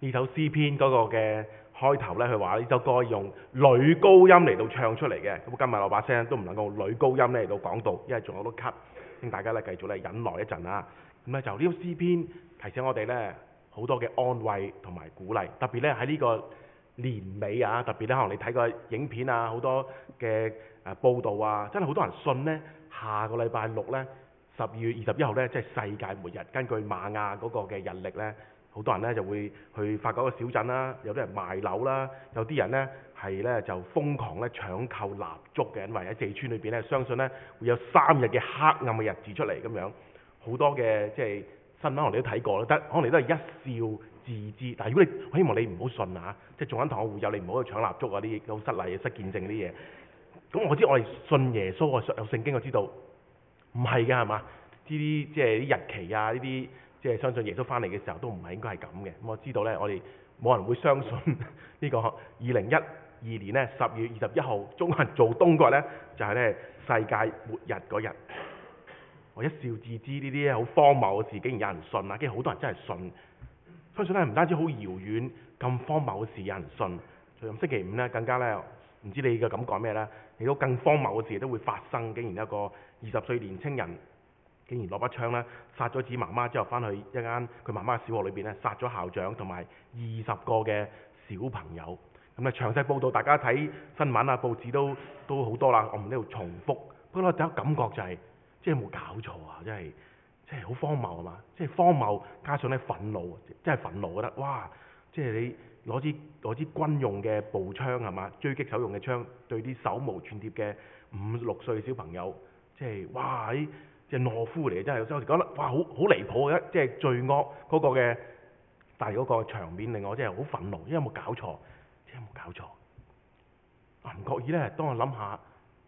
呢首詩篇嗰個嘅開頭呢，佢話呢首歌用女高音嚟到唱出嚟嘅。咁今日我把聲都唔能夠用女高音嚟到講道，因為仲有好多咳，請大家呢繼續呢忍耐一陣啊。咁呢就呢首詩篇提醒我哋呢好多嘅安慰同埋鼓勵，特別呢喺呢個年尾啊，特別呢可能你睇過影片啊，好多嘅報道啊，真係好多人信呢下個禮拜六呢，12月21號呢，即係世界末日。根據瑪雅嗰個嘅日曆呢，好多人呢就會去法國個小鎮啦，有啲人賣樓啦，有啲人呢係呢就瘋狂呢搶購蠟燭嘅，因為喺四川裏邊呢，相信呢會有3日嘅黑暗嘅日子出嚟咁樣。好多嘅即係新聞我哋都睇過啦，可能你都係一笑置之。但係如果你，我希望你唔好信啊，即係眾恩堂嘅會友，你唔好去搶蠟燭啊，啲好失禮、失見證啲嘢。咁我知我哋信耶穌，我有聖經，我知道唔係㗎，係嘛？呢啲即係啲日期啊，呢啲即係相信耶穌翻嚟嘅時候都唔係應該係咁嘅。咁我知道呢，我哋冇人會相信呢個2012年呢10月21號中國人做冬嗰日呢，就係呢世界末日嗰日。我一笑置之，呢啲好荒謬嘅事竟然有人信啊！跟住好多人真係信，相信咧唔單止好遙遠咁荒謬嘅事有人信，咁星期五呢，更加呢，唔知你嘅感覺咩呢？亦都更荒謬嘅事都會發生，竟然一個20歲年青人竟然攞把槍呢殺咗自己媽媽之後，翻去一間佢媽媽嘅小學裏邊呢，殺咗校長同埋20個嘅小朋友。咁啊詳細報道大家睇新聞啊報紙都好多啦，我唔呢度重複。不過我第一感覺就係、即係冇搞錯啊！真係好荒謬啊嘛！即係荒謬加上咧憤怒，真係憤怒，我覺得哇！即係你攞支軍用嘅步槍係嘛，狙擊手用嘅槍對啲手無寸鐵嘅5、6歲小朋友，即係哇！即係懦夫嚟，真係有時覺得哇好離譜嘅，即係罪惡嗰個嘅，但係嗰個場面令我真係好憤怒，因為有冇搞錯？即係有冇搞錯？唔覺意咧，當我諗下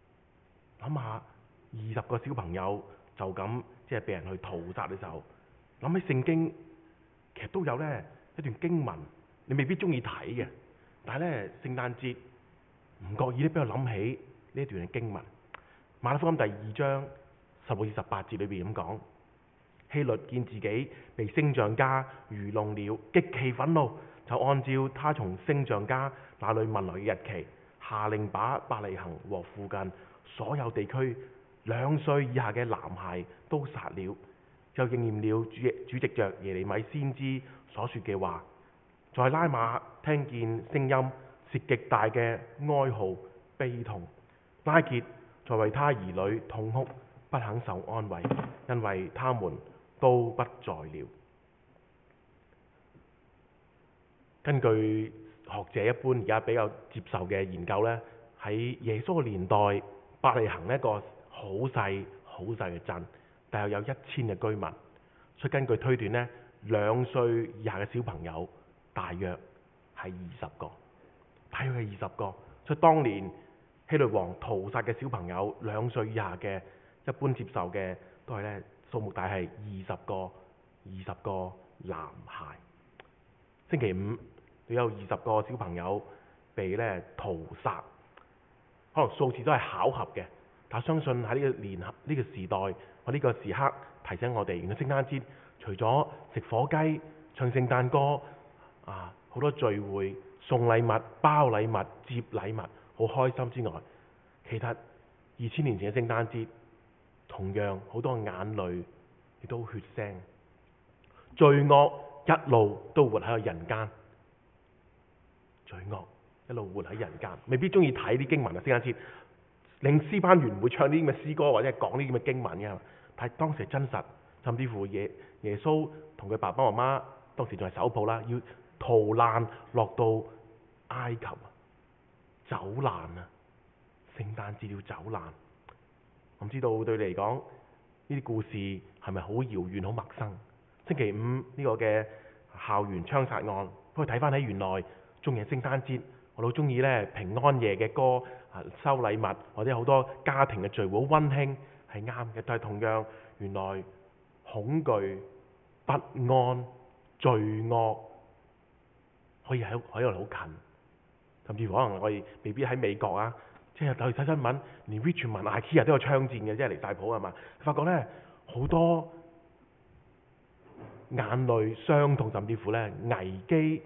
20個小朋友就咁即係被人去屠殺嘅時候，諗起聖經其實都有呢一段經文，你未必中意睇嘅，但係呢聖誕節唔覺意咧俾我諗起呢一段嘅經文。馬太福音第2章16至18節裏邊咁講：希律見自己被星象家愚弄了，極其憤怒，就按照他從星象家那裏問來嘅日期，下令把伯利恆和附近所有地區2歲以下嘅男孩都殺了，就應驗了主藉着耶利米先知所說嘅話。在拉馬聽見聲音，是極大嘅哀號悲痛，拉結在為他兒女痛哭，不肯受安慰，因為他們都不在了。根據學者一般而家比較接受嘅研究呢，喺耶穌嘅年代，伯利恆一個好細嘅鎮，但係有1000嘅居民，所以根據推斷呢，2歲以下嘅小朋友大約係20個，大約係20個。所以當年希律王屠殺嘅小朋友2歲以下嘅，一般接受嘅都係呢數目大係20個男孩。星期五都有20個小朋友被呢屠殺，可能數字都係巧合嘅，但相信喺呢個時代，我呢個時刻提醒我哋，原來聖誕節除咗食火雞、唱聖誕歌啊，好多聚會、送禮物、包禮物、接禮物，好開心之外，其實2000年前嘅聖誕節同樣好多眼淚，亦都血腥，罪惡一路都活喺個人間，罪惡一路活喺人間。未必中意睇啲經文啊，聖誕節領詩班員唔會唱啲咁嘅詩歌或者係講啲咁嘅經文嘅，但係當時係真實，甚至乎耶穌同佢爸爸媽媽當時仲係手抱啦，要逃難落到埃及，走難啊！聖誕節要走難，我唔知道對你嚟講呢啲故事係咪好遙遠、好陌生？星期五呢個嘅校園槍殺案，不過睇翻起原來仲係聖誕節，我都好中意呢平安夜嘅歌啊，收禮物或者好多家庭嘅聚會好溫馨，係啱嘅。但係同樣原來恐懼、不安、罪惡可以喺度好近，甚至乎可能我哋未必喺美國啊，即係睇新聞，連 Richmond、IKEA 都有槍戰嘅，即係離晒譜係嘛？發覺呢好多眼淚、傷痛，甚至乎呢危機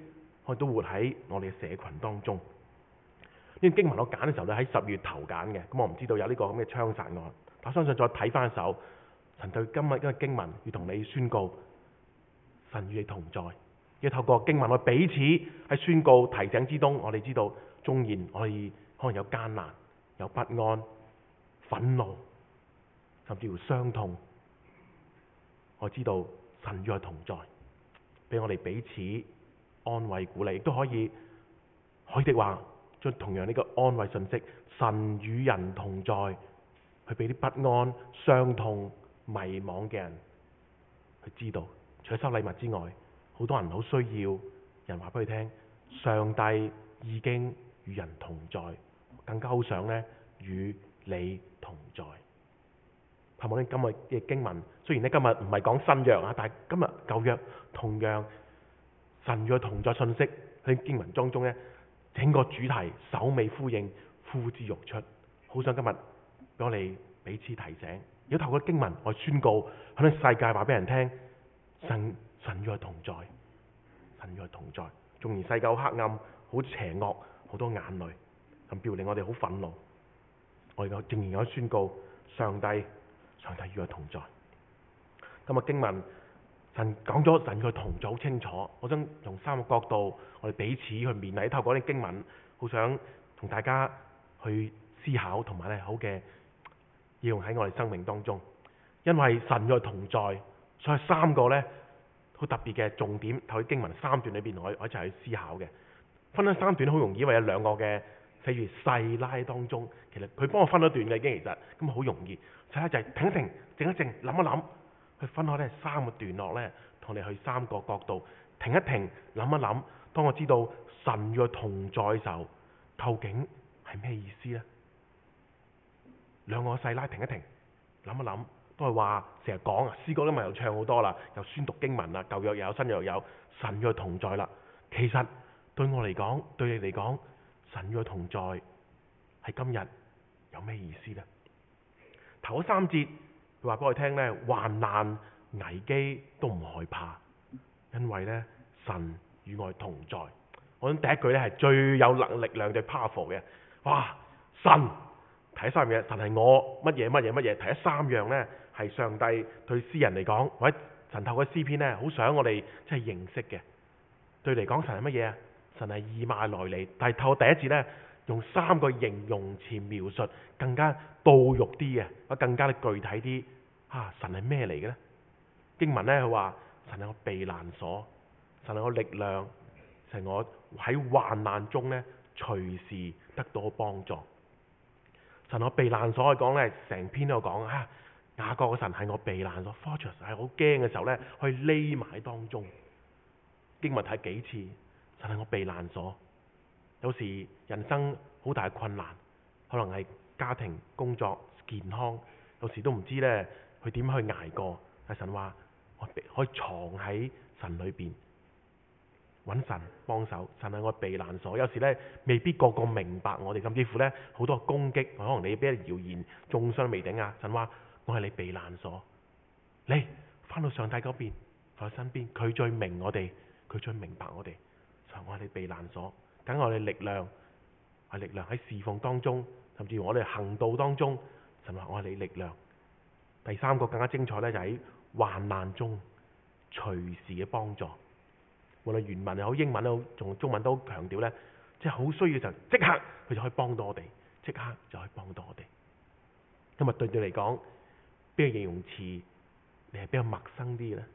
我哋都活喺我哋嘅社群當中。呢段經文我揀嘅時候咧喺10月頭揀嘅，咁我唔知道有呢個咁嘅槍殺案，但我相信再睇翻首，神對今日嘅經文要同你宣告，神與你同在。要透過經文我彼此喺宣告提醒之中，我哋知道縱然我哋可能有艱難、有不安、憤怒，甚至乎傷痛，我知道神與我同在，俾我哋彼此安慰鼓勵，亦都可以的話將同樣呢個安慰信息，神與人同在，去俾啲不安、傷痛、迷惘嘅人去知道，除咗收禮物之外，好多人好需要人話俾佢聽，上帝已經與人同在，更加好想呢與你同在。盼望呢今日嘅經文，雖然呢今日唔係講新約啊，但係今日舊約同樣神與同在信息喺經文當中呢，整個主題首尾呼應，呼之欲出。好想今日俾我哋彼此提醒，如果透過經文我宣告喺呢世界話俾人聽，神與我同在，神與我同在。縱然世界好黑暗、好邪惡、好多眼淚，甚至令我哋好憤怒，我哋仍然有宣告上帝與我同在。今日經文神講咗神與我同在好清楚，我想從3個角度我哋彼此去勉勵，透過啲經文，好想同大家去思考，同埋咧好嘅應用喺我哋生命當中。因為神與我同在，所以3個咧好特別嘅重點，透過經文3段裏邊，我一齊去思考嘅。分咗3段好容易，因為有2個嘅譬如細拉當中，其實佢幫我分咗段嘅已經，其實咁好容易。細拉就係停一停、靜一靜、諗一諗，去分開咧3個段落咧，同你去3個角度停一停、諗一諗。當我知道神與我同在嘅時候，究竟係咩意思呢？2個細拉停一停、諗一諗，都係話成日講啊，詩歌今日又唱好多啦，又宣讀經文啦，舊約又有，新約又有，神與我同在啦。其實對我嚟講，對你嚟講，神與我同在係今日有咩意思呢？頭嗰3節佢話俾我聽呢，患難危機都唔害怕，因為呢神與我同在。我諗第一句呢係最有力量、最 powerful 嘅。哇！神睇3樣嘢，神係我乜嘢乜嘢乜嘢。睇3樣呢係上帝對詩人嚟講，或者神透過詩篇呢，好想我哋即係認識嘅。對嚟講，神係乜嘢啊？神係以馬內利。但係透過第一節呢，用3個形容詞描述，更加到肉啲嘅，或更加具體啲。神係咩嚟嘅呢？經文呢，佢話神係我避難所，神係我力量，神係我喺患難中呢隨時得到幫助。神係我避難所，講呢成篇都有講雅各嘅神係我避難所 ，fortress 係好驚嘅時候呢，可以匿埋當中。經文睇幾次，神係我避難所。有時人生好大嘅困難，可能係家庭、工作、健康，有時都唔知呢佢點去捱過。但神話我可以藏喺神裏邊，揾神幫手。神係我避難所。有時呢未必個個明白我哋，甚至乎呢好多攻擊，可能你俾啲謠言中傷未定啊。神話我係你避難所，你翻到上帝嗰邊，喺身邊，佢最明我哋，佢最明白我哋。我係你避難所，等我哋力量，係力量喺侍奉當中，甚至乎我哋行道當中，神話我係你力量。第3個更加精彩呢，就喺患難中隨時嘅幫助。無論原文又好，英文又好，仲中文都強調呢，即係好需要就即刻佢就可以幫到我哋，即刻就可以幫到我哋。今日對你嚟講，邊個形容詞你係比較陌生啲嘅呢？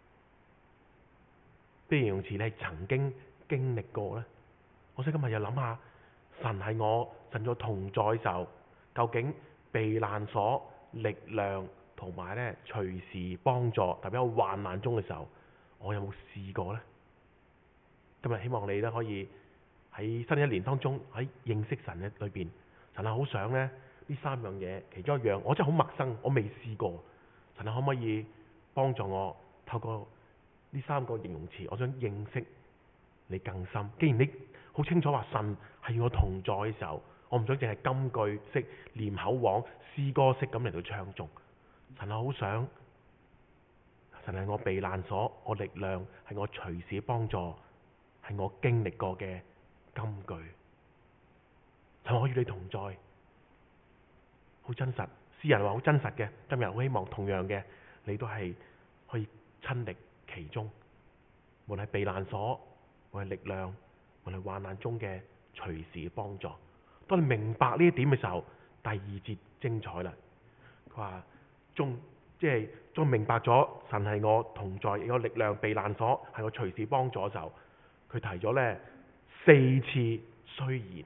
邊個形容詞你係曾經經歷過呢？我想今日又諗下，神係我，神在同在時候，究竟避難所、力量同埋呢隨時幫助，特別喺患難中嘅時候，我有冇試過呢？今日希望你呢可以喺新一年當中，喺認識神嘅裏邊，神係好想呢3樣嘢，其中一樣我真係好陌生，我未試過。神係可唔可以幫助我透過呢3個形容詞，我想認識你更深。既然你好清楚話神係與我同在嘅時候，我唔想淨係金句式、念口簧、詩歌式咁嚟到唱頌。神係好想，神係我避難所，我力量，係我隨時幫助， 係我經歷過嘅金句。神，我與你同在，好真實。詩人話好真實嘅，今日好希望同樣嘅，你都係可以親歷其中。無論係避難所，無論係力量，無論係患難中嘅隨時嘅幫助。當你明白呢一點嘅時候，第二節精彩啦。佢話終明白咗神係我同在，有力量避難所，係我隨時幫助嘅時候，佢提咗呢4次雖然。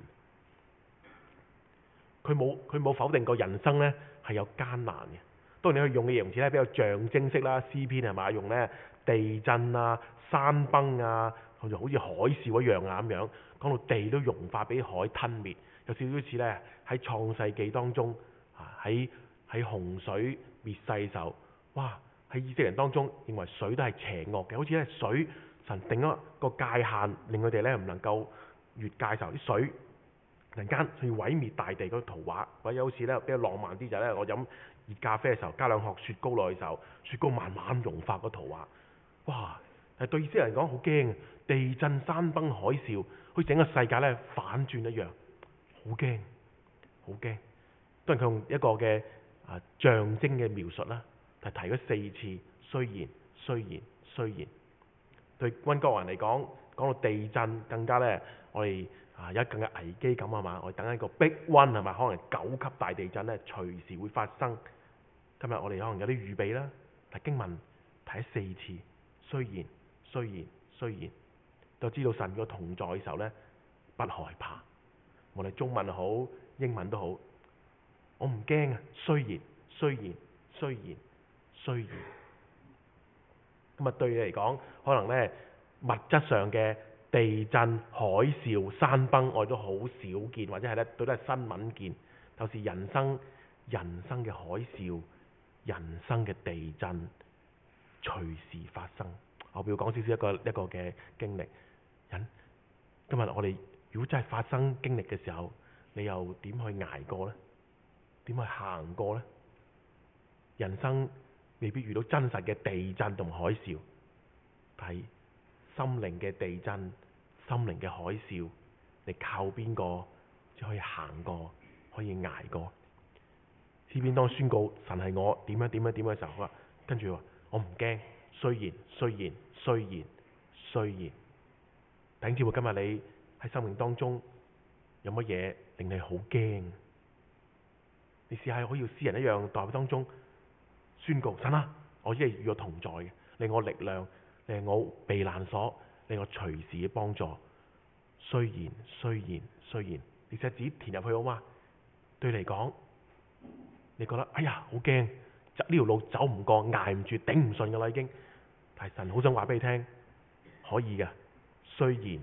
佢冇否定過人生呢係有艱難嘅。當然你去用嘅形容詞咧比較象徵式啦，詩篇係嘛，用呢地震啊、山崩啊，好似海嘯一樣啊咁樣，講到地都融化俾海吞滅，有少少似呢喺創世記當中喺洪水滅世嘅時候，哇！喺以色列人當中認為水都係邪惡嘅，好似呢水神定咗個界限，令佢哋呢唔能夠越界嘅時候，啲水突然間去毀滅大地嗰個圖畫，或者好似咧比較浪漫啲就係咧，我飲熱咖啡嘅時候加2殼雪糕落去嘅時候，雪糕慢慢融化個圖畫。哇！係對以色列人講好驚，地震、山崩、海嘯，好似整個世界咧反轉一樣，好驚，好驚。當然佢用一個嘅象徵嘅描述啦，係提咗4次雖然。對溫哥華人嚟講，講到地震更加咧，我哋有更嘅危機感係嘛？我哋等一個 Big One 係嘛？可能9級大地震咧，隨時會發生。今日我哋可能有啲預備啦，但經文睇4次，雖然，就知道神個同在嘅時候咧，不害怕。無論中文好，英文都好，我唔驚啊！雖然。咁對你嚟講，可能咧物質上嘅地震、海嘯、山崩，我哋都好少見，或者係咧都係新聞見。就是人生嘅海嘯、人生嘅地震，隨時發生。我要講少少一個嘅經歷。今日我哋如果真係發生經歷嘅時候，你又點去捱過呢？點去行過呢？人生未必遇到真實嘅地震同海嘯，但係心靈嘅地震、心靈嘅海嘯，你靠邊個就可以行過，可以捱過？詩篇當宣告神係我點樣嘅時候，跟住話我唔驚，雖然。弟兄姊妹，今日你喺生命當中有乜嘢令你好驚？你試下可以詩人一樣，代表當中宣告神啊，我只係與我同在嘅，令我力量，令我避難所，令我隨時嘅幫助。雖然，你隻字填入去好嗎？對你嚟講，你覺得哎呀好驚，呢條路走唔過，捱唔住，頂唔順噶啦已經。但係神好想話俾你聽，可以嘅。雖然，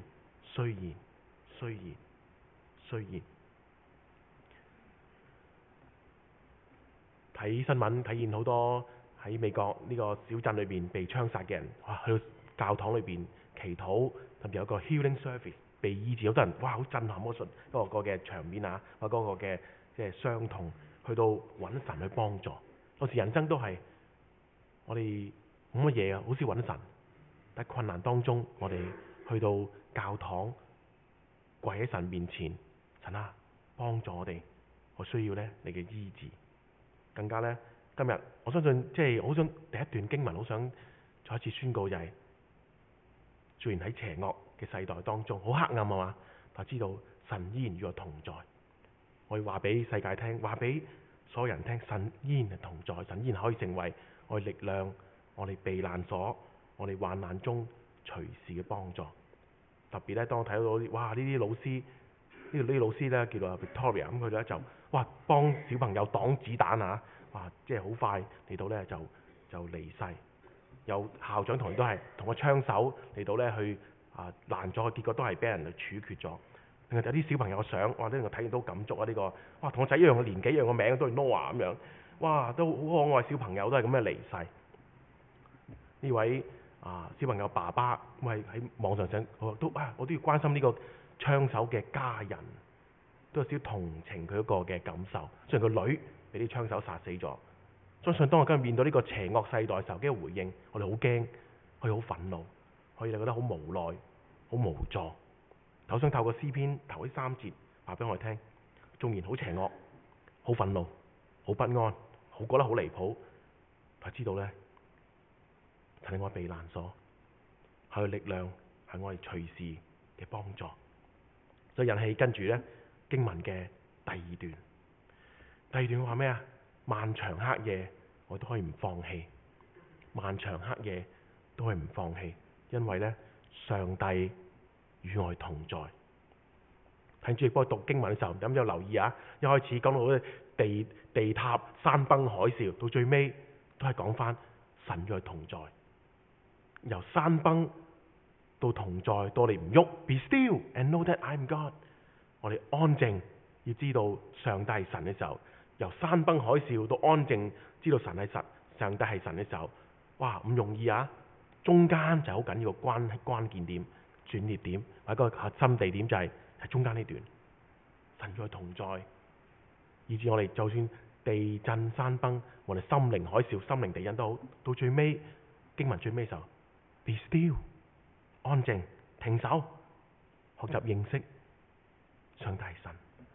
睇新聞睇見好多喺美國呢個小鎮裏邊被槍殺嘅人，哇！去到教堂裏邊祈禱，甚至有個 healing service 被醫治，好多人哇好震撼嗰個嘅場面啊，或嗰個嘅即係傷痛，去到揾神去幫助。有時人生都係我哋冇乜嘢啊，好少揾神，但係困難當中我哋去到教堂跪喺神面前，神啊幫助我哋，我需要咧你嘅醫治。更加咧，今日我相信即係好想第一段經文，好想再一次宣告就係，雖然喺邪惡嘅世代當中好黑暗啊嘛，但知道神依然與我同在。我要話俾世界聽，話俾所有人聽，神依然係同在，神依然可以成為我哋力量，我哋避難所，我哋患難中隨時嘅幫助。特別咧，當我睇到哇呢啲老師，呢啲老師咧叫做 Victoria， 咁佢哋咧就哇幫小朋友擋子彈啊！哇，即係好快嚟到咧就離世。有校長同都係同個槍手嚟到咧去攔咗，結果都係俾人處決咗。另外有啲小朋友相，哇！呢個睇見都感觸啊！呢個哇同我仔一樣嘅年紀，一樣嘅名都係 Noah 咁樣，哇都好可愛小朋友都係咁嘅離世。呢位小朋友爸爸咁喺網上想，我都要關心呢個槍手嘅家人，都有少少同情佢一個嘅感受。雖然個女俾啲槍手殺死咗，相信當我今日面對呢個邪惡世代時候嘅回應，我哋好驚，我哋好憤怒，我哋覺得好無奈。 好無助。我想透過詩篇頭呢3節話俾我哋聽，縱然好邪惡、好憤怒、好不安、好覺得好離譜，但知道呢，神係我避難所，係佢力量，係我哋隨時嘅幫助。所以引起跟住呢經文嘅第二段。第二段話咩啊？漫長黑夜我都可以唔放棄，漫長黑夜都可以唔放棄，因為呢，上帝與我同在。睇住幫我讀經文嘅時候，咁有留意啊！一開始講到地塌、山崩、海嘯，到最尾都係講翻神與我同在。由山崩到同在，到你唔喐 ，Be still and know that I'm God。我哋安靜，要知道上帝係神嘅時候，由山崩海嘯到安靜，知道神係神，上帝係神嘅時候，哇，唔容易啊！中間就好緊要個關鍵點、轉捩點，或者個核心地點就係中間呢段，神與我同在，以至我哋就算地震山崩，我哋心靈海嘯、心靈地震都好，到最尾經文最尾時候 ，Be still， 安靜，停手，學習認識上帝係神。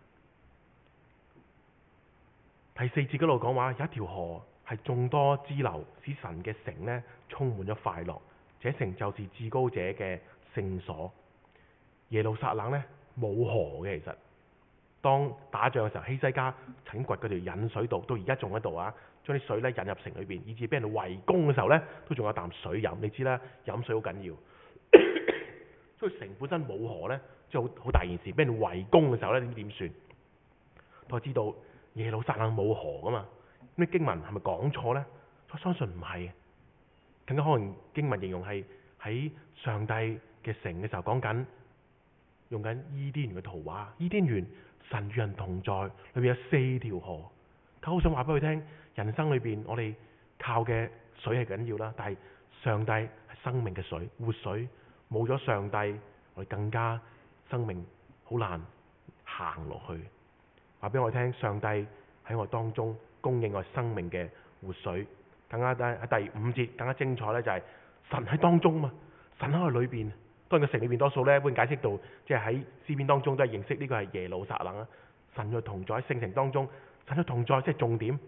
第4節嗰度講話，有一條河係眾多支流，使神嘅城呢充滿咗快樂。這城就是至高者嘅聖所。耶路撒冷呢冇河嘅，其實當打仗嘅時候，希西家曾經掘嗰條引水道，到而家仲喺度啊，將啲水呢引入城裏邊，以至俾人圍攻嘅時候呢，都仲有啖水飲。你知啦，飲水好緊要，所以城本身冇河呢，即係好大件事。俾人圍攻嘅時候呢，點算？我知道耶路撒冷冇河噶嘛，咁啲經文係咪講錯呢？我相信唔係，更加可能經文形容係喺上帝嘅城嘅時候講緊，用緊伊甸園嘅圖畫。伊甸園神與人同在，裏面有4條河。佢好想話俾佢聽，人生裏邊我哋靠嘅水係緊要啦，但係上帝係生命嘅水，活水。冇咗上帝，我哋更加生命好難行落去。話俾我聽，上帝喺我當中供應我生命嘅活水。更加喺第5節更加精彩咧，就係神喺當中嘛，神喺我裏邊。當然個城裏邊多數咧，一般解釋到即係喺詩篇當中都係認識呢個係耶路撒冷啊。神嘅同在喺聖城當中，神嘅同在即係重點，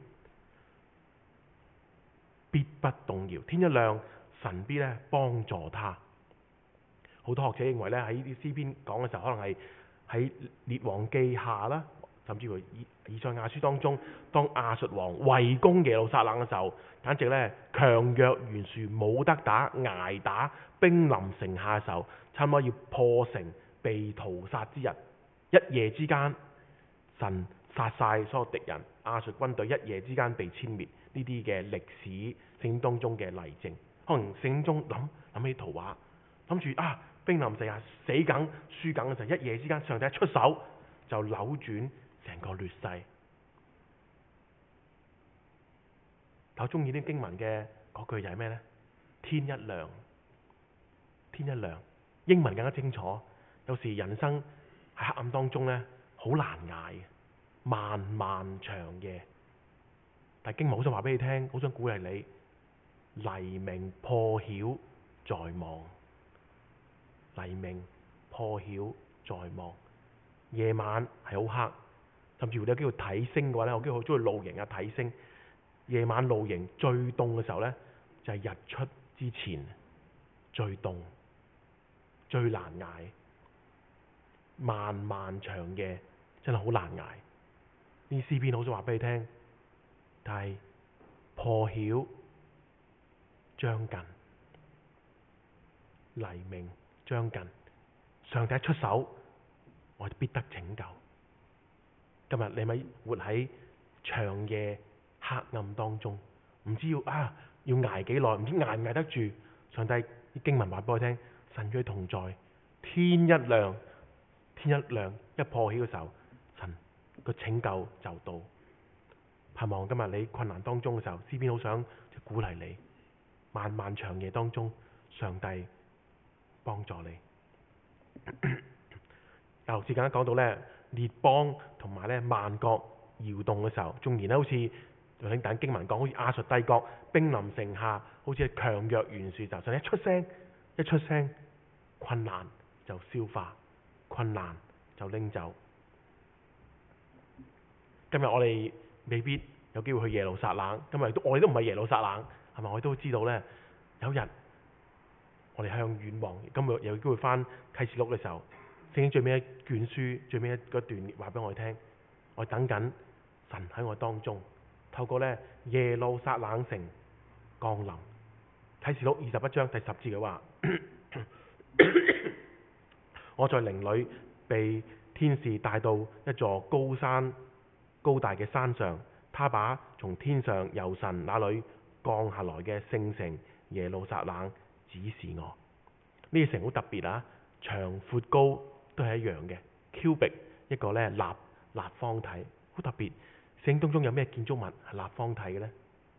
必不動搖。天一亮，神必咧幫助他。好多學者認為咧，喺呢啲詩篇講嘅時候，可能係喺列王記下啦，甚至乎以賽亞書當中，當亞述王圍攻耶路撒冷嘅時候，簡直咧強弱懸殊，冇得打，捱打，兵臨城下嘅時候，差唔多要破城被屠殺之日，一夜之間神殺晒所有敵人，亞述軍隊一夜之間被殲滅。呢啲嘅歷史聖經當中嘅例證，可能聖經中諗起圖畫，諗住啊兵臨城下死梗輸梗嘅時候，一夜之間上帝一出手就扭轉成個劣勢。我中意啲經文嘅嗰句就係咩呢？天一亮，天一亮。英文更加清楚。有時人生喺黑暗當中呢，好難捱，漫漫長夜。但經文好想話俾你聽，好想鼓勵你，黎明破曉在望。黎明破曉在望。夜晚係好黑，甚至乎你有機會睇星嘅話咧，我好中意露營啊，睇星。夜晚露營最凍嘅時候呢，就係日出之前，最凍、最難捱。漫漫長夜真係好難捱。呢詩篇好想話俾你聽，但係破曉將近，黎明將近，上帝一出手，我哋必得拯救。今日你咪活喺長夜黑暗當中，唔知要捱幾耐，唔知捱唔捱得住。上帝啲經文話俾我聽，神與佢同在，天一亮，天一亮一破曉嘅時候，神個拯救就到。盼望今日你困難當中嘅時候，詩篇好想鼓勵你，漫漫長夜當中，上帝幫助你。有時更加講到咧，列邦同埋咧萬國搖動嘅時候，縱然咧好似頭先經文講，好似亞述帝國兵臨城下，好似強弱懸殊嘅時候，神一出聲，困難就消化，困難就拎走。今日我哋未必有機會去耶路撒冷，今日我哋都唔係耶路撒冷，係咪？我哋都知道呢，有日我哋向遠望，今日有機會翻啟示錄嘅時候，聖經最尾一卷書最尾一段話俾我哋聽，我哋等緊神喺我當中，透過呢耶路撒冷城降臨。啟示錄21章第10節嘅話，我在靈裏被天使帶到一座高大嘅山上，他把從天上由神那裏降下來嘅聖城耶路撒冷指示我。呢個城好特別啊，長闊高都係一樣嘅 cubic， 一個呢立方體，好特別。聖經當中有咩建築物係立方體嘅呢？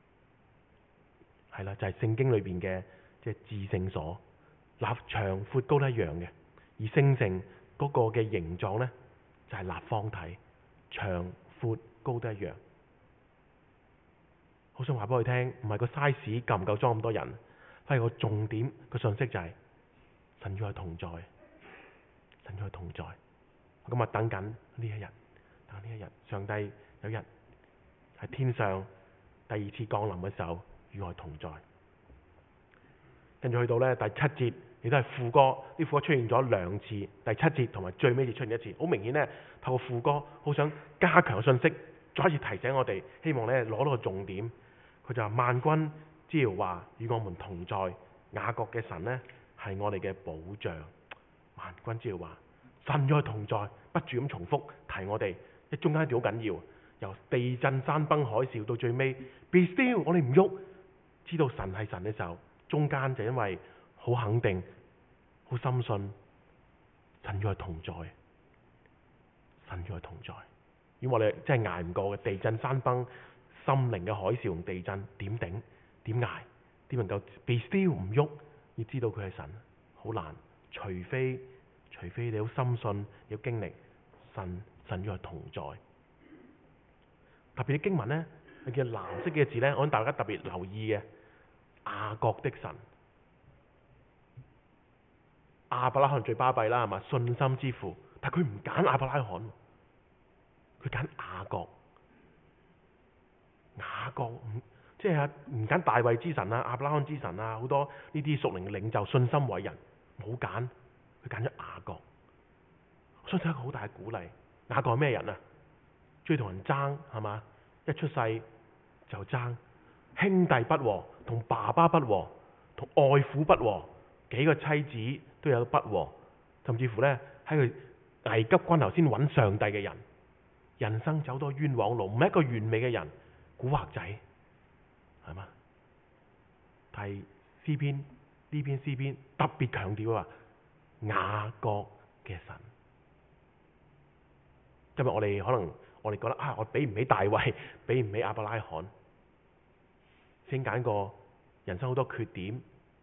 係啦，就係聖經裏邊嘅即係至聖所，長闊高都一樣嘅。而聖城嗰個嘅形狀呢，就係立方體，長闊高都一樣。好想話俾佢聽，唔係個 size 夠唔夠裝咁多人，反而個重點個信息就係神與我同在，神與我同在。咁啊，等緊呢一日，等呢一日，上帝有一日喺天上第二次降臨嘅時候與我同在。跟住去到呢第7節，亦都係副歌，啲副歌出現咗2次，第7節同埋最尾節出現一次。好明顯呢，透過副歌好想加強信息，再一次提醒我哋，希望呢攞到個重點。佢就話：萬軍之耶和華與我們同在，雅各嘅神呢係我哋嘅保障。萬軍之耶和華，神與我同在，不住咁重複提我哋。一中間一段好緊要，由地震、山崩、海嘯到最尾 be still， 我哋唔喐，知道神係神嘅時候，中間就因為好肯定、好深信神與我同在，神與我同在。如果我哋真係捱唔過嘅地震、山崩、心靈嘅海嘯同地震，點頂？點捱？點能夠 be still 唔喐？要知道佢係神，好難。除非你好深信，要經歷神與我同在。特別啲經文呢，係叫藍色嘅字呢，我諗大家特別留意嘅。雅各的神，亞伯拉罕最巴閉啦，係嘛？信心之父，但佢唔揀亞伯拉罕，佢揀雅各。雅各即係唔揀大衛之神啊、亞伯拉罕之神啊，好多呢啲屬靈嘅領袖信心偉人冇揀，佢揀咗雅各。我相信一個好大嘅鼓勵。雅各係咩人啊？中意同人爭，係嘛？一出世就爭，兄弟不和，同爸爸不和，同外父不和，幾個妻子都有不和，甚至乎呢，喺佢危急關頭先揾上帝嘅人，人生走多冤枉路，唔係一個完美嘅人，古惑仔，係嘛？但係詩篇呢篇詩篇特別強調話雅各嘅神。今日我哋可能我哋覺得啊，我比唔起大衛，比唔起亞伯拉罕，先揀個人生好多缺點、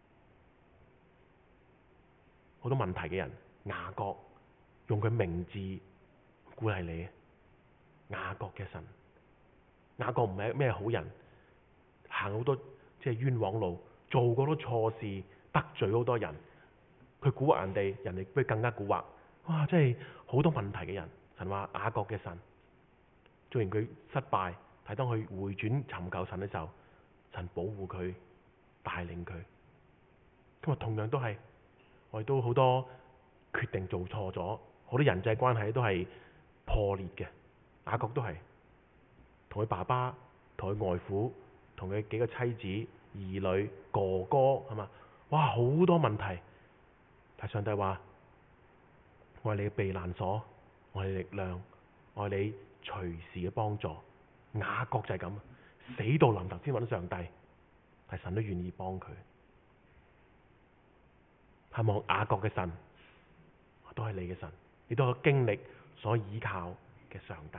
好多問題嘅人，雅各用佢名字鼓勵你。雅各嘅神，雅各唔係咩好人，行好多即係冤枉路，做過好多錯事，得罪好多人，佢蠱惑人哋，人哋比佢更加蠱惑。哇！真係好多問題嘅人。神話雅各嘅神，雖然佢失敗，但當佢回轉尋求神嘅時候，神保護佢，帶領佢。今日同樣都係，我哋都好多決定做錯咗，好多人際關係都係破裂嘅。雅各都係，同佢爸爸、同佢外父、同佢幾個妻子、兒女、哥哥，係嘛？哇，好多問題。但上帝話：我係你嘅避難所。我係力量，我係你隨時嘅幫助。雅各就係咁，死到臨頭先揾上帝，但神都願意幫佢。盼望雅各嘅神都係你嘅神，亦都有經歷所依靠嘅上帝。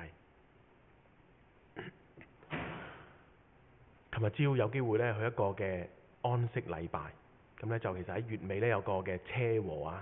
琴日朝有機會咧去一個嘅安息禮拜，咁咧就其實喺月尾咧有個嘅車禍啊，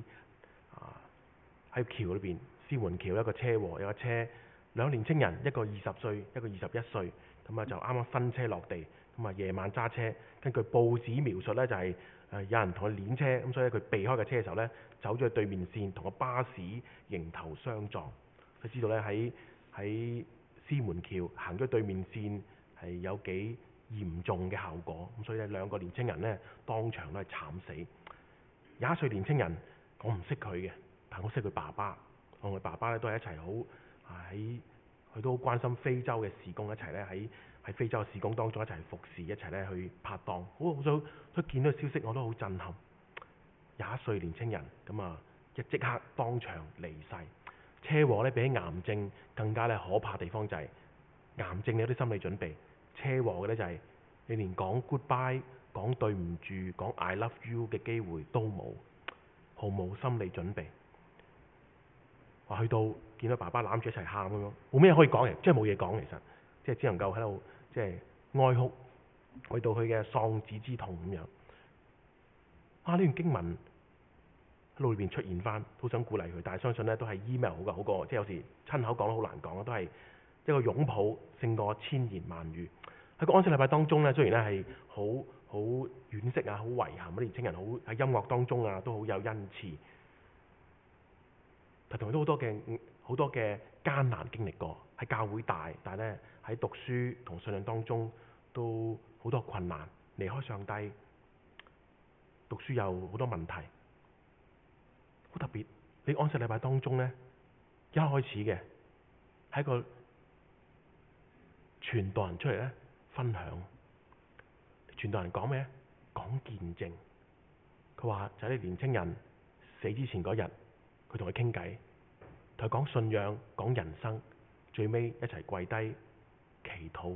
喺橋裏邊。支援橋一個車禍，有個車兩年青人，一個20歲，一個21歲，咁啊就啱啱新車落地， 咁啊夜晚揸車，根據報紙描述呢，就係有人同佢鏈車，咁所以佢避開架車嘅時候呢，走咗去對面線，同個巴士迎頭相撞。佢知道呢，喺獅門橋行咗對面線係有幾嚴重嘅後果，咁所以呢兩個年青人呢，當場都係慘死。21歲年青人，我唔識佢嘅，但我識佢爸爸。我同佢爸爸咧都係一齊佢都好關心非洲嘅事工，一齊咧喺非洲嘅事工當中一齊服侍，一齊咧去拍檔。好想見到消息我都好震撼。21歲年青人咁啊，即刻當場離世。車禍咧比起癌症更加咧可怕的地方就係、癌症你有啲心理準備，車禍嘅咧就係、你連講 goodbye、講對唔住、講 I love you 嘅機會都冇，毫無心理準備。話去到見到爸爸攬住一齊喊咁樣，冇咩可以講嘅，即係冇嘢講，其實即係只能夠喺度即係哀哭，去到佢嘅喪子之痛咁樣。呢段經文喺腦裏邊出現翻，好想鼓勵佢，但係相信呢都係 email 好過，即係有時親口講都好難講，都係一個擁抱勝過千言萬語。喺個安息禮拜當中呢，雖然呢係好惋惜啊，好遺憾，啲年青人好喺音樂當中啊都好有恩賜。但同佢都好多嘅艱難經歷過，喺教會大，但係咧喺讀書同信仰當中都好多困難，離開上帝，讀書有好多問題，好特別。你安息禮拜當中呢，一開始嘅係一個傳道人出嚟咧分享，傳道人講咩？講見證。佢話就喺啲年青人死之前嗰日。佢同佢傾偈，同佢講信仰、講人生，最尾一齊跪低祈禱。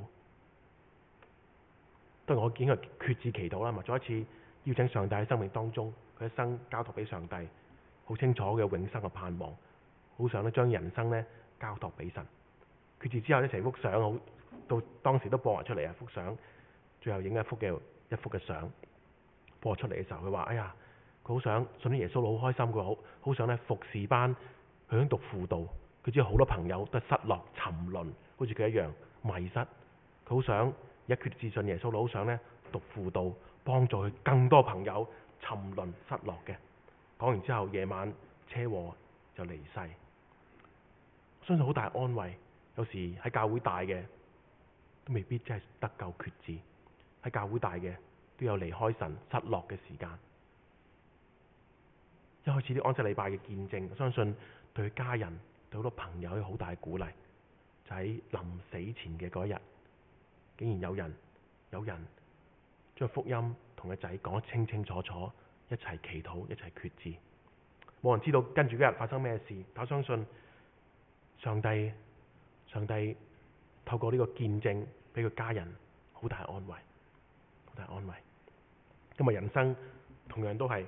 當然我見佢決志祈禱啦，咪再一次邀請上帝喺生命當中，佢一生交託俾上帝，好清楚嘅永生嘅盼望，好想咧將人生咧交託俾神。決志之後一齊幅相，好到當時都播埋出嚟啊！幅相最後影一幅嘅相播出嚟嘅時候，佢話：哎呀！佢好想信啲耶穌，好開心。佢好想咧服侍班，佢想讀輔導。佢知道好多朋友都失落沉淪，好似佢一樣迷失。佢好想一決志信耶穌，好想咧讀輔導，幫助佢更多朋友沉淪失落嘅。講完之後，夜晚車禍就離世。相信好大安慰。有時喺教會大嘅都未必真係得救決志，喺教會大嘅都有離開神失落嘅時間。一開始啲安息禮拜嘅見證，相信對佢家人、對好多朋友有好大嘅鼓勵。就喺臨死前嘅嗰一日，竟然有人將福音同個仔講得清清楚楚，一齊祈禱，一齊決志。冇人知道跟住嗰日發生咩事，但我相信上帝透過呢個見證，俾佢家人好大安慰，好大安慰。今日人生同樣都係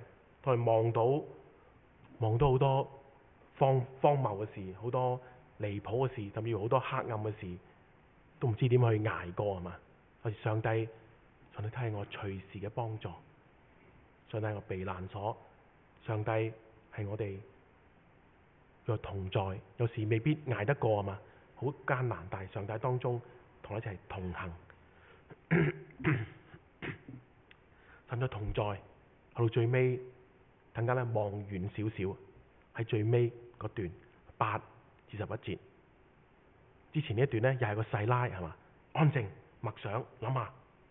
望到好多荒謬嘅事，好多離譜嘅事，甚至乎好多黑暗嘅事，都唔知點去捱過係嘛？我哋上帝都係我隨時嘅幫助，上帝係我避難所，上帝係我哋嘅同在。有時未必捱得過係嘛？好艱難，但係上帝當中同我一齊同行，神嘅同在，去到最尾更加咧望遠少少，喺最尾嗰段8至11節之前呢一段呢，又係個細拉係嘛？安靜默想，諗下，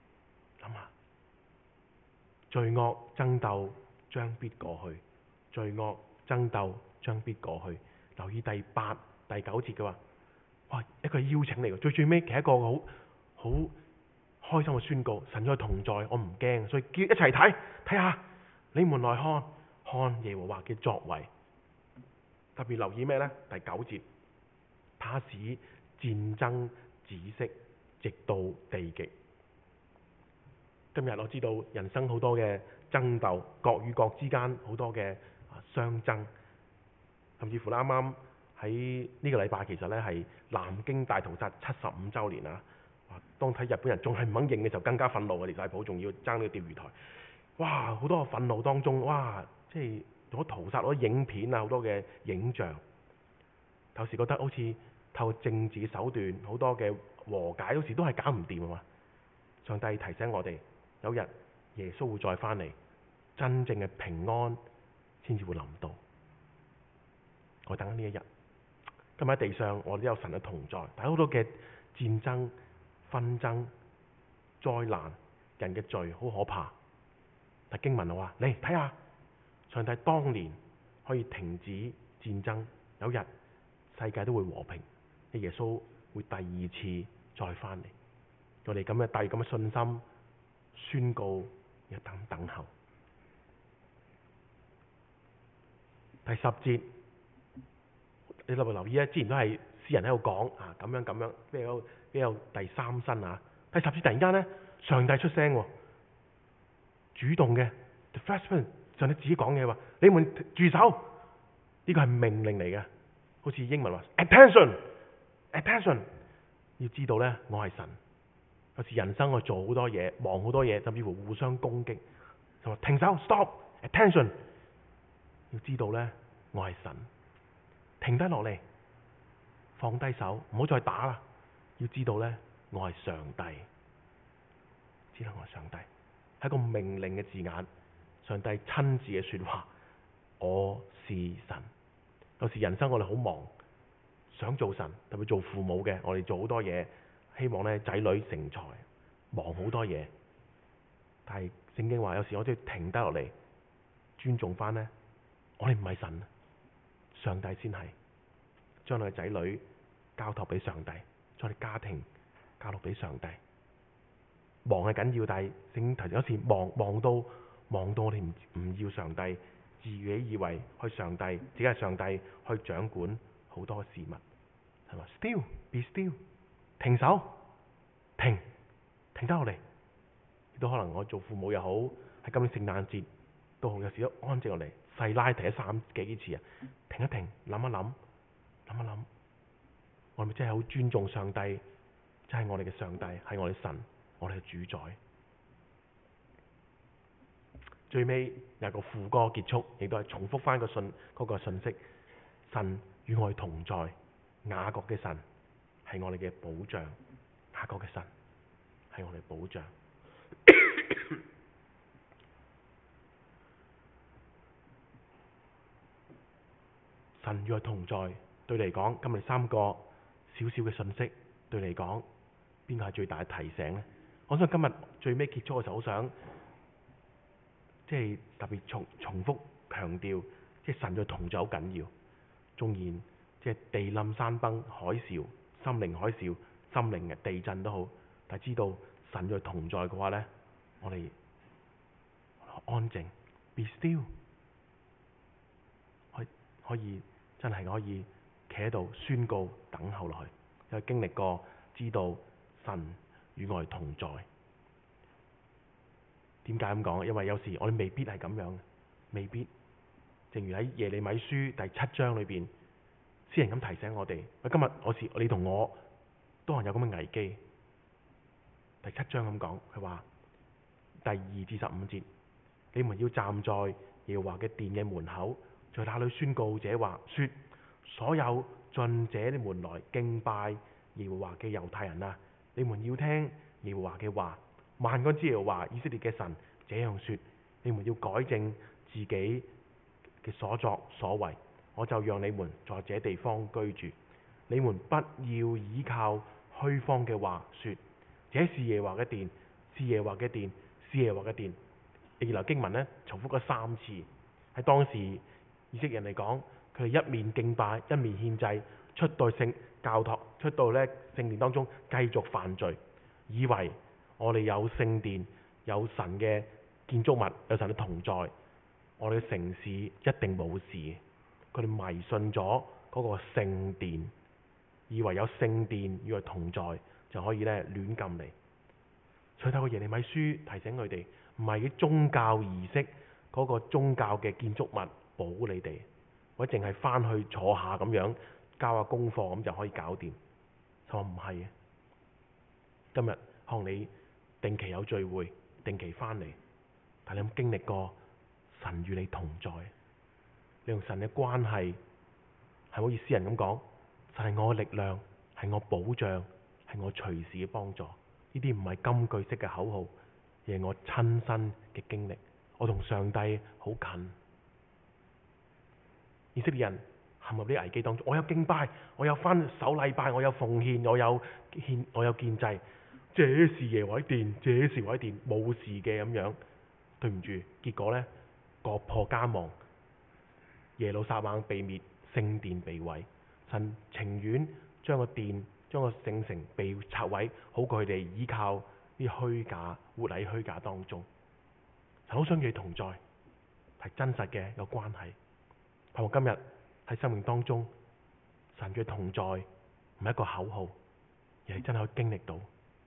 罪惡爭鬥將必過去，罪惡爭鬥將必過去。留意第8、第9節嘅話，哇，一個邀請嚟嘅，最尾其實一個好開心嘅宣告，神在同在，我唔驚，所以叫一齊睇下，你們來看耶和華嘅作為。特別留意咩呢？第9節，他使戰爭止息，直到地極。今日我知道人生好多嘅爭鬥，國與國之間好多嘅相爭，甚至乎啱啱喺呢個禮拜，其實呢係南京大屠殺75週年啊！當睇日本人仲係唔肯認嘅時候，更加憤怒啊！離晒譜，仲要爭呢個釣魚台。哇！好多憤怒當中，哇！即係好多屠殺，好多影片啊，好多嘅影像。有時覺得好似透過政治手段，好多嘅和解，有時都係搞唔掂啊嘛！ 上帝提醒我哋，有日耶穌會再返嚟，真正嘅平安先至會臨到。我等緊呢一日。今日喺地上，我哋都有神嘅同在，但係好多嘅戰爭、紛爭、災難、人嘅罪好可怕。但經文話：你睇下，上帝當年可以停止戰爭，有日世界都會和平，耶穌會第二次再返嚟。我哋咁嘅帶咁嘅信心宣告，要等候。第10節，你留意啊，之前都係詩人喺度講啊，咁樣，邊有第三身啊？第10節突然間咧，上帝出聲喎，主動嘅 the first person， 上帝自己講嘢話：你們住手！呢個係命令嚟嘅，好似英文話 attention， 要知道咧，我係神。有時人生我做好多嘢，忙好多嘢，甚至乎互相攻擊，就話停手 stop，attention， 要知道咧，我係神。停低落嚟，放低手，唔好再打啦。要知道呢，我係上帝，知道我係上帝，係一個命令嘅字眼，上帝親自嘅說話。我是神。有時人生我哋好忙，想做神，特別做父母嘅，我哋做好多嘢，希望呢仔女成才，忙好多嘢。但係聖經話，有時我都要停低落嚟，尊重翻呢，我哋唔係神。上帝先係，將我哋仔女交託俾上帝，將我哋家庭交託俾上帝。忙係緊要，但係聖經提有時忙到我哋唔要上帝，自己以為去上帝，只係上帝去掌管好多事物，係嘛？Still be still， 停手，停低落嚟。亦都可能我做父母又好，喺今年聖誕節都好，有時都安靜落嚟，細拉提咗3幾次啊！停一停，諗一諗，我哋咪真係好尊重上帝，真係我哋嘅上帝，係我哋神，我哋嘅主宰。最尾有個副歌結束，亦都係重複翻個信息：神與我哋同在，雅各嘅神係我哋嘅保障，雅各嘅神係我哋保障。神與我同在，對你嚟講，今日3個小小嘅信息，對你嚟講，邊個係最大嘅提醒呢？我想今日最尾結束嘅時候，好想即係特別重複強調，即係神嘅同在好緊要。縱然即係地冧山崩、海嘯、心靈海嘯、心靈嘅地震都好，但係知道神嘅同在嘅話呢，我哋安靜 ，be still， 可以真係可以企喺度宣告等候落去，因為經歷過知道神與我哋同在。點解咁講？因為有時我哋未必係咁樣，未必。正如喺耶利米書第7章裏邊，詩人咁提醒我哋：今日你同我都係有咁嘅危機。第7章咁講，佢話第2至15節：你們要站在耶和華嘅殿嘅門口，在那裏宣告這話，說：所有進這門來敬拜耶和華嘅猶太人啊，你們要聽耶和華嘅話。萬軍之耶和華以色列嘅神這樣說：你們要改正自己嘅所作所為，我就讓你們在這地方居住。你們不要依靠虛謊嘅話，說這是耶和華嘅殿，是耶和華嘅殿，是耶和華嘅殿。原來經文呢重複咗3次。喺當時以色列人嚟講，佢哋一面敬拜，一面獻祭，出到教堂，出到咧聖殿當中繼續犯罪，以為我哋有聖殿，有神嘅建築物，有神嘅同在，我哋嘅城市一定冇事。佢哋迷信咗嗰個聖殿，以為有聖殿與佢同在就可以咧亂咁嚟。所以透過耶利米書提醒佢哋，唔係啲宗教儀式嗰個宗教嘅建築物保你哋，或者淨係翻去坐下咁樣交下功課咁就可以搞掂。佢話唔係嘅，今日可能你定期有聚會，定期翻嚟，但你有冇經歷過神與你同在？你同神嘅關係係好似詩人咁講，神係我嘅力量，係我保障，係我隨時嘅幫助。 呢啲唔係金句式嘅口號，而係我親身嘅經歷。我同上帝好近。以色列人陷入啲危機當中，我有敬拜，我有翻守禮拜，我有奉獻，我有獻祭。這是耶和華的殿，這是耶和華的殿，冇事嘅咁樣。對唔住，結果呢，國破家亡，耶路撒冷被滅，聖殿被毀。神情願將個殿、將個聖城被拆毀，好過佢哋依靠啲虛假，活喺虛假當中。神好想與你同在，係真實嘅有關係。盼望今日喺生命當中，神嘅同在唔係一個口號，而係真係可以經歷到。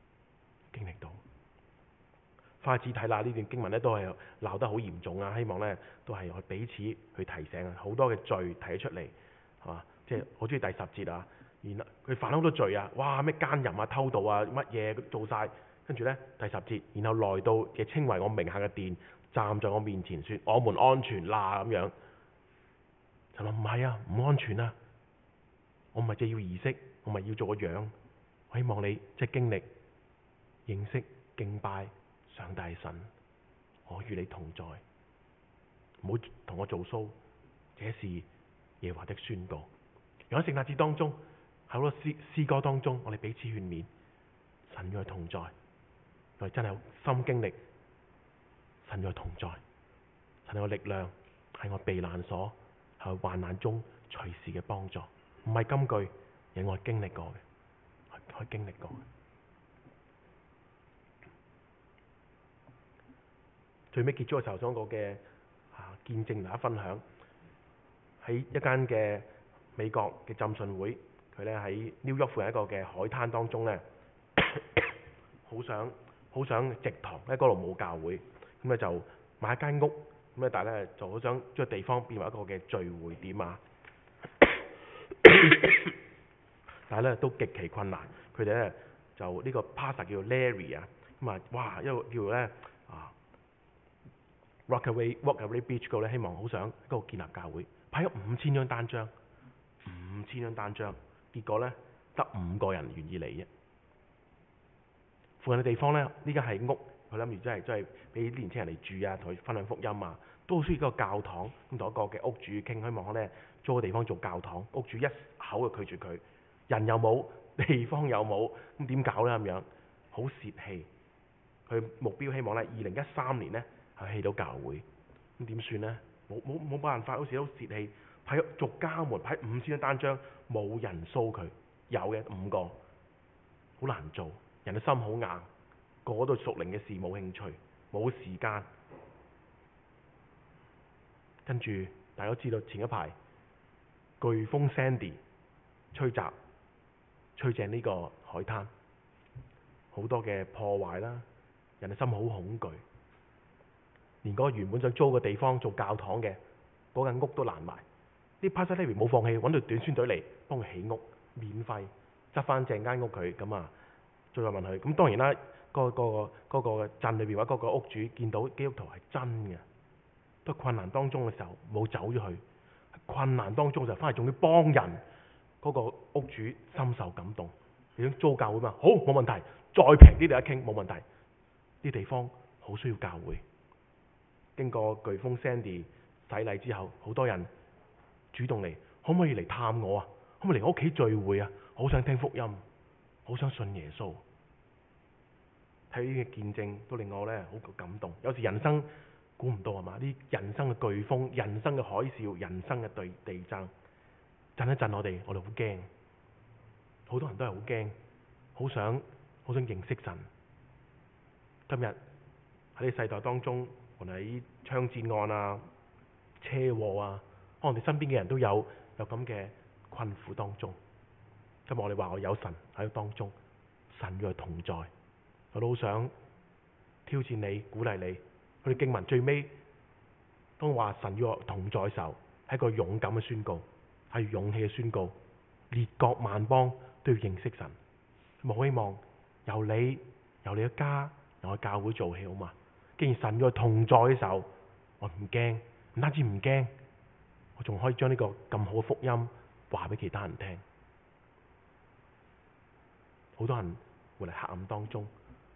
花子睇啦，呢段經文咧都係鬧得好嚴重啊！希望咧都係去彼此去提醒啊，好多嘅罪提咗出嚟，係嘛？即係我中意第10節啊，然後佢犯好多罪啊，哇咩奸淫啊、偷盜啊、乜嘢做晒，跟住咧第10節，然後來到嘅稱為我名下嘅殿，站在我面前說我們安全啦咁樣。就話唔係啊，唔安全啊！我唔係只要儀式，我唔係要做個樣，我希望你即係經歷、認識、敬拜上帝神，我與你同在，唔好同我做 show，這是耶和華的宣告。喺聖誕節當中，喺好多詩歌當中，我哋彼此勸勉，神與我同在，我哋真係有心經歷神與我同在，神係我力量，係我避難所，係我患難中隨時嘅幫助。唔係金句，而係我係經歷過嘅，我係經歷過嘅。最尾結束嘅時候，想講嘅見證大家分享，喺一間嘅美國嘅浸信會，佢咧喺 New York 附近一個嘅海灘當中咧，好想植堂，喺嗰度冇教會，咁咧就買一間屋，咁咧但係咧就好想將個地方變為一個嘅聚會點啊，但係咧都極其困難。佢哋咧就呢個 pastor 叫 Larry 啊，咁啊哇一個叫咧Rockaway Beach 嗰度咧，希望好想嗰度建立教會，派咗5000張單張，5000張單張，結果咧得5個人願意嚟啫。附近嘅地方咧，呢間係屋，佢諗住真係俾啲年青人嚟住啊，同佢分享福音啊，都需要一個教堂。咁同一個嘅屋主傾，希望咧租個地方做教堂。屋主一口就拒絕佢，人又冇，地方又冇，咁點搞咧咁樣？好泄氣。佢目標希望咧2013年咧係起到教會，咁點算呢？冇辦法，好似都泄氣，派逐家門派5000張單張，冇人蘇佢，有嘅5個，好難做。人嘅心好硬，個個都屬靈嘅事冇興趣，冇時間。跟住大家都知道前一排颶風 Sandy 吹正呢個海灘，好多嘅破壞啦，人嘅心好恐懼。連嗰個原本想租個地方做教堂嘅嗰間屋都爛埋。啲 Pastor Larry 冇放棄，揾到短宣隊嚟幫佢起屋，免費執翻正間屋佢咁啊！再問佢，咁當然啦，嗰個鎮裏邊或者嗰個屋主見到基督徒係真嘅，都困難當中嘅時候冇走咗去，困難當中就翻嚟仲要幫人，嗰個屋主深受感動。你想租教會嘛？好，冇問題，再平啲嚟一傾冇問題。啲地方好需要教會。經過颶風 Sandy 洗禮之後，好多人主動嚟，可唔可以嚟探我啊？可唔可以嚟我屋企聚會啊？好想聽福音，好想信耶穌。睇呢啲見證都令我咧好感動。有時人生估唔到係嘛？啲人生嘅颶風、人生嘅海嘯、人生嘅地震，震一震我哋好驚。好多人都係好驚，好想認識神。今日喺呢世代當中，無論喺槍戰案啊、車禍啊，可能我哋身邊嘅人都有咁嘅困苦當中。今日我哋話我有神喺當中，神與我同在，我都好想挑戰你、鼓勵你。佢哋經文最尾當話神與我同在嘅時候，係一個勇敢嘅宣告，係勇氣嘅宣告。列國萬邦都要認識神。我好希望由你嘅家、由我教會做起好嘛？既然神與我同在嘅時候，我唔驚，唔單止唔驚，我仲可以將呢個咁好嘅福音話俾其他人聽。好多人活喺黑暗當中，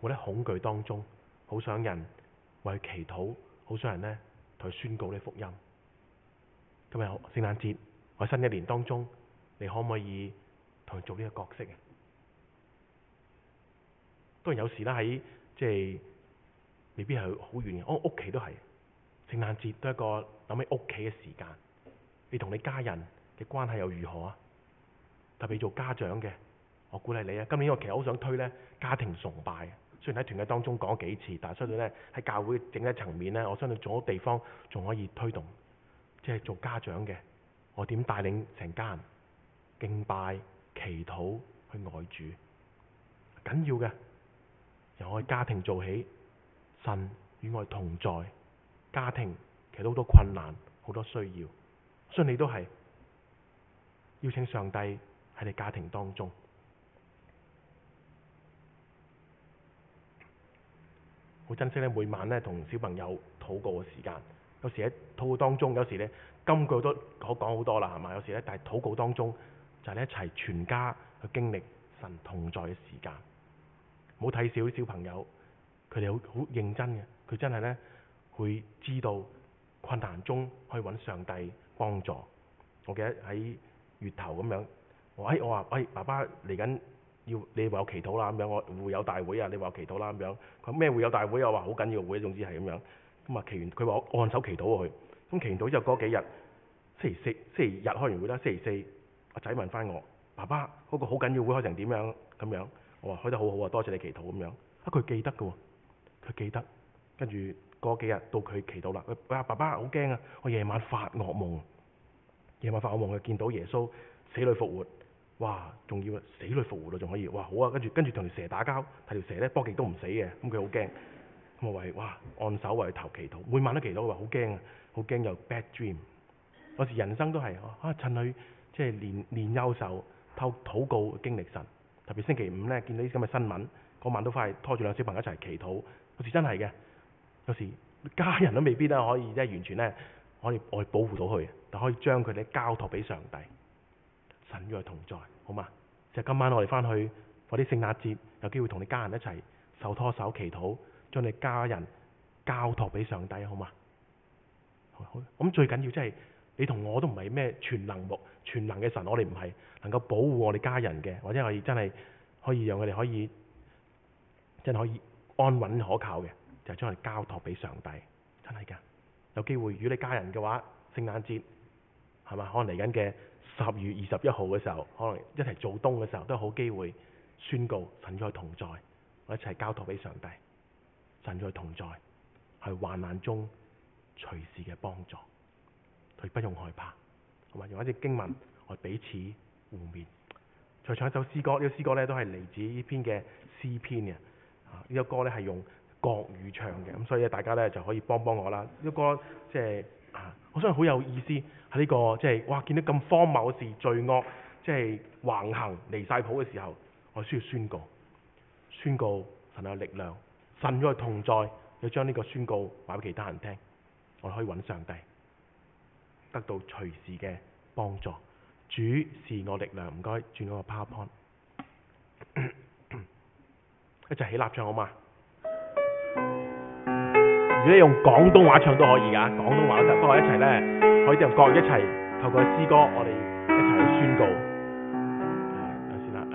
活喺恐懼當中，好想人為佢祈禱，好想人呢同佢宣告呢福音。今日聖誕節，喺新一年當中，你可唔可以同佢做呢個角色啊？當然有時咧喺即係未必係好遠嘅，我屋企都係聖誕節都係一個諗起屋企嘅時間。你同你家人嘅關係又如何啊？特別做家長嘅，我鼓勵你啊！今年我其實好想推呢家庭崇拜。雖然喺團契當中講幾次，但係相信呢喺教會整體層面呢，我相信仲有地方仲可以推動。即係做家長嘅，我點帶領成家人敬拜、祈禱去愛主，緊要嘅由我哋家庭做起。神與我哋同在，家庭其實好多困難，好多需要，相信你都係邀請上帝喺你家庭當中。好珍惜咧每晚咧同小朋友禱告嘅時間。有時喺禱告當中，有時咧金句都可講好多啦，係嘛？有時咧，但係禱告當中就係你一齊全家去經歷神同在嘅時間。唔好睇小小朋友，佢哋好認真嘅，佢真係咧會知道困難中可以揾上帝幫助。我記得喺月頭咁樣，我話爸爸嚟緊要你為我祈禱啦咁樣，我會友大會啊，你為我祈禱啦咁樣。佢咩會友大會啊？我話好緊要嘅會，總之係咁樣。咁啊祈完，佢話我按手祈禱佢。咁祈完禱之後嗰幾日，星期日開完會啦，星期四阿仔問翻我，爸爸嗰個好緊要會開成點樣咁樣？我話開得好好啊，多謝你祈禱咁樣。佢記得嘅喎，佢記得。跟住嗰幾日到佢祈禱啦，佢話爸爸好驚啊！我夜晚發噩夢，佢見到耶穌死裏復活，哇！仲要死裏復活咯，仲可以，哇好啊！跟住同條蛇打交，睇條蛇咧波極都唔死嘅，咁佢好驚。咁我為哇按手為佢頭祈禱，每晚都祈禱，佢話好驚啊，好驚有 bad dream。有時人生都係趁佢即係年幼時透禱告經歷神，特別星期五咧見到啲咁嘅新聞，嗰晚都翻去拖住兩小朋友一齊祈禱。有時真係嘅，有時家人都未必咧可以即係完全咧可以保護到佢，但可以將佢哋交託俾上帝，神與佢同在，好嘛？就今晚我哋翻去或者聖誕節有機會同你家人一齊手拖手祈禱，將你家人交託俾上帝，好嘛？好，咁最緊要即係你同我都唔係咩全能嘅神，我哋唔係能夠保護我哋家人嘅，或者我哋真係可以讓佢哋可以真係可以安穩可靠嘅，就係將佢哋交託俾上帝，真係㗎。有機會，如果你家人嘅話，聖誕節係嘛？可能嚟緊嘅10月21號嘅時候，可能一齊做冬嘅時候，都有好機會宣告神與佢同在，我一齊交託俾上帝，神與佢同在，係患難中隨時嘅幫助，佢不用害怕，同埋用一隻經文，我哋彼此互勉。再唱一首詩歌，呢個詩歌咧都係嚟自呢篇嘅詩篇嘅，呢個歌咧係用國語唱嘅，咁所以大家咧就可以幫我啦。呢個歌即係我相信好有意思，喺呢個即係哇見到咁荒謬嘅事、罪惡即係橫行離晒譜嘅時候，我需要宣告神有力量，神與佢同在，要將呢個宣告話俾其他人聽，我哋可以揾上帝，得到隨時嘅幫助。主是我力量，唔該轉嗰個 PowerPoint， 一齊起立唱好嘛？如果你用廣東話唱都可以㗎，廣東話都得，不過一齊咧可以用國語一齊透過詩歌，我哋一齊去宣告。等先啦，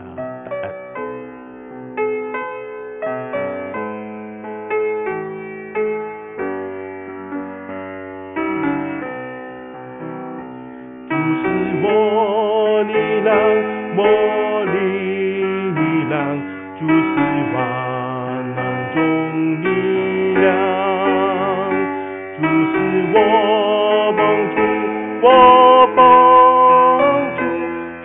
主是我力量，我力量，主是萬難中力量。主是我幫助，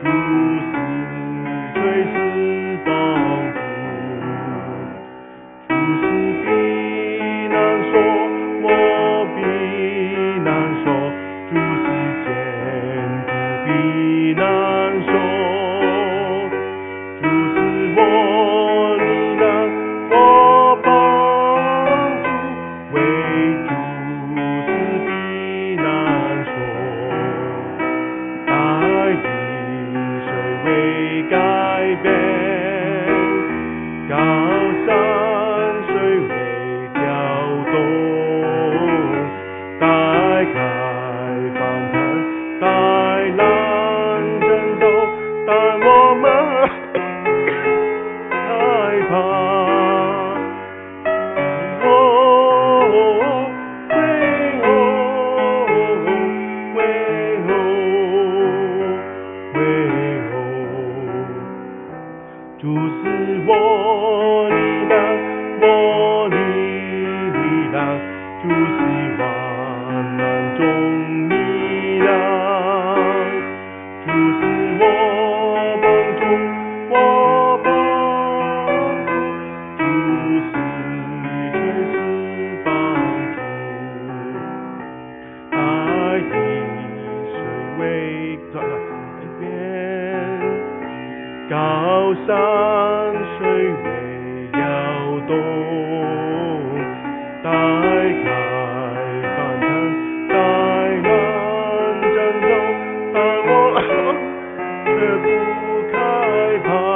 量，主是万难中力量，主是我帮助，我帮助，主是全是帮助，大地水为改变，高山水为摇动，大开翻腾，大难征兆，但我绝不害怕。